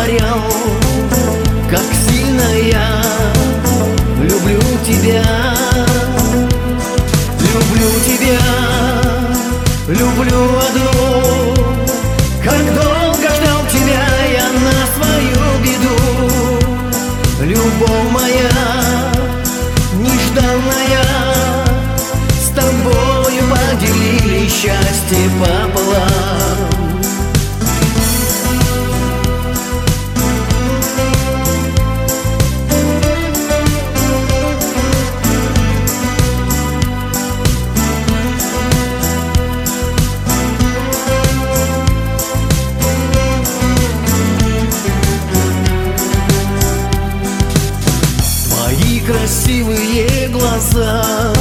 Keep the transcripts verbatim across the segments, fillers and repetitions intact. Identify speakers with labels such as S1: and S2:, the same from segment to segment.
S1: говорил, как сильно я люблю тебя. Люблю тебя, люблю одну. Как долго ждал тебя я на свою беду. Любовь моя нежданная, с тобою поделили счастье пополам. Красивые глаза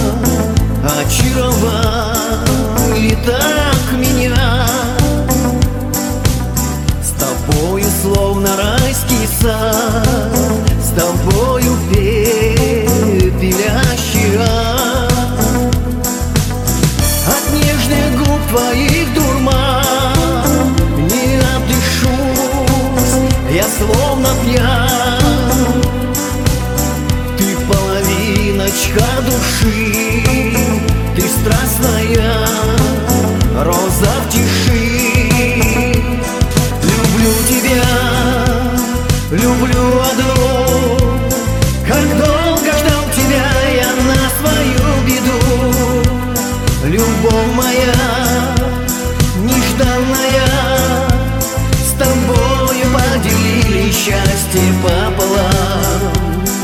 S1: очаровали так меня. С тобою словно райский сад, с тобою пепелящий ад. От нежных губ твоих дурман не отдышусь, я словно пьян. Половиночка души, ты страстная роза в тиши. Люблю тебя, люблю одну. Как долго ждал тебя я на свою беду. Любовь моя нежданная, с тобою поделили счастье пополам.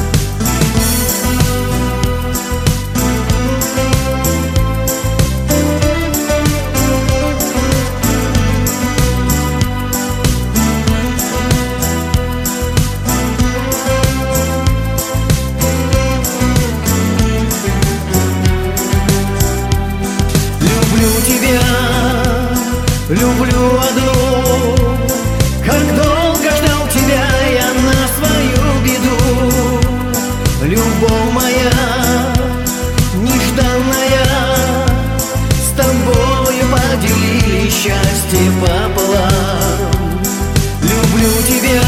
S1: Люблю одну. Как долго ждал тебя я на свою беду. Любовь моя нежданная, с тобою поделили счастье пополам. Люблю тебя,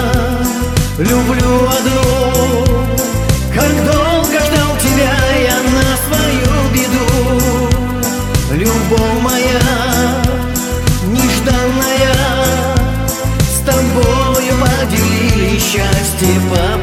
S1: люблю одну. Как долго ждал тебя я на свою беду. Любовь моя нежданная, с тобою поделили счастье пополам.